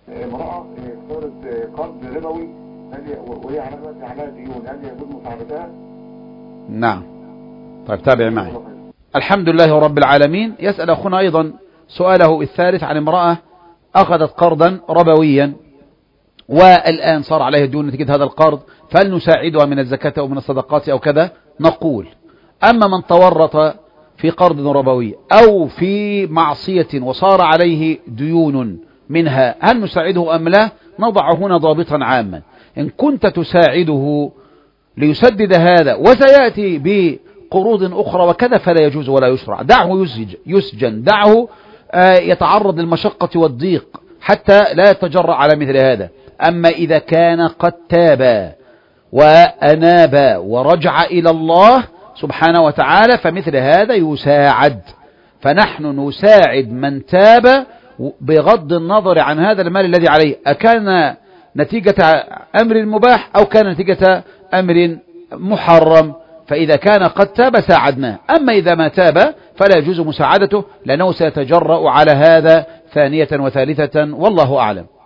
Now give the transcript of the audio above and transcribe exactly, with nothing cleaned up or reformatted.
امرأة اختارت قرض ربوي وهي على عليها ديون، هل يجوز مساعدتها؟ نعم. طيب تابع معي. الحمد لله رب العالمين. يسأل أخونا أيضا سؤاله الثالث عن امرأة أخذت قرضا ربويا والآن صار عليها ديون نتيجة هذا القرض، فهل نساعدها من الزكاة أو من الصدقات أو كذا؟ نقول أما من تورط في قرض ربوي أو في معصية وصار عليه ديون منها، هل نساعده أم لا؟ نضع هنا ضابطا عاما. إن كنت تساعده ليسدد هذا وسيأتي بقروض أخرى وكذا فلا يجوز ولا يشرع، دعه يسجن، دعه يتعرض للمشقة والضيق حتى لا يتجرأ على مثل هذا. أما إذا كان قد تاب وأناب ورجع إلى الله سبحانه وتعالى فمثل هذا يساعد، فنحن نساعد من تاب بغض النظر عن هذا المال الذي عليه، أكان نتيجة أمر مباح أو كان نتيجة أمر محرم، فإذا كان قد تاب ساعدناه. أما إذا ما تاب فلا يجوز مساعدته لأنه سيتجرأ على هذا ثانية وثالثة، والله أعلم.